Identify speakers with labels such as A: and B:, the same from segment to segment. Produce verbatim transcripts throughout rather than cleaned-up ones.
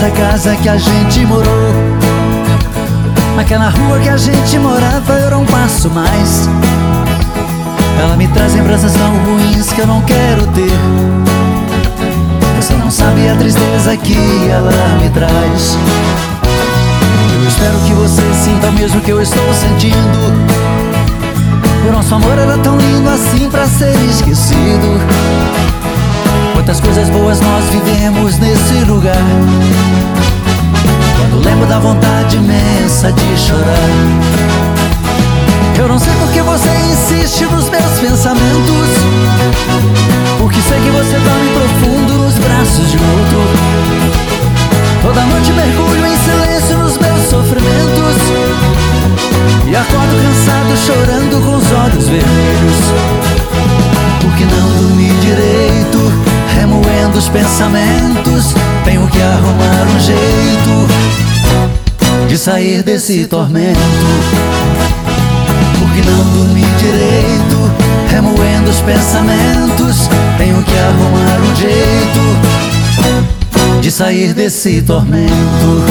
A: nossa casa que a gente morou. Naquela rua que a gente morava eu era um passo mais. Ela me traz lembranças tão ruins que eu não quero ter. Você não sabe a tristeza que ela me traz. Eu espero que você sinta o mesmo que eu estou sentindo. O nosso amor era tão lindo assim pra ser esquecido. Quantas coisas boas nós vivemos nesse lugar. Quando lembro da vontade imensa de chorar. Eu não sei porque você insiste nos meus pensamentos, porque sei que você dorme profundo nos braços de outro. Toda noite mergulho em silêncio nos meus sofrimentos e acordo cansado chorando com os olhos vermelhos. Porque não dormi direito, remoendo os pensamentos. Tenho que arrumar um jeito de sair desse tormento. Porque não dormi direito, remoendo os pensamentos. Tenho que arrumar um jeito de sair desse tormento.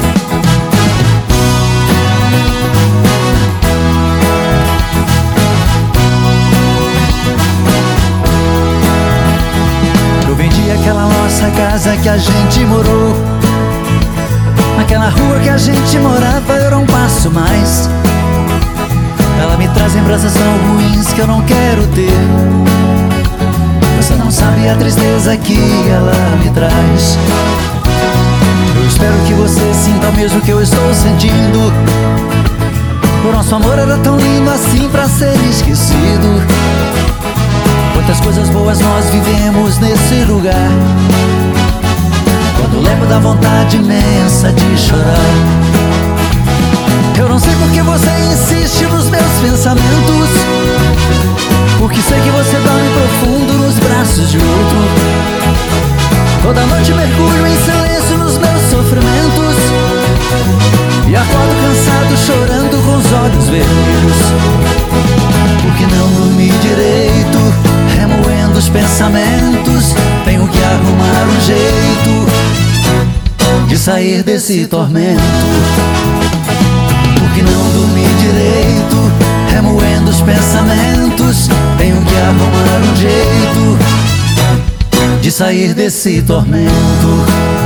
A: Eu vendi aquela nossa casa que a gente morou. Naquela rua que a gente morava eu era um passo mais. Ela me traz lembranças tão ruins que eu não quero ter. Você não sabe a tristeza que ela me traz. Eu espero que você sinta o mesmo que eu estou sentindo. O nosso amor era tão lindo assim pra ser esquecido. Quantas coisas boas nós vivemos nesse lugar. Quando lembro da vontade imensa de chorar. Eu não sei porque você insiste nos meus pensamentos, porque sei que você dorme profundo nos braços de outro. Toda noite mergulho em silêncio nos meus sofrimentos e acordo cansado chorando com os olhos vermelhos. Porque não dormi direito, remoendo os pensamentos. Tenho que arrumar um jeito de sair desse tormento. Porque não dormi direito, remoendo os pensamentos. Tenho que arrumar um jeito de sair desse tormento.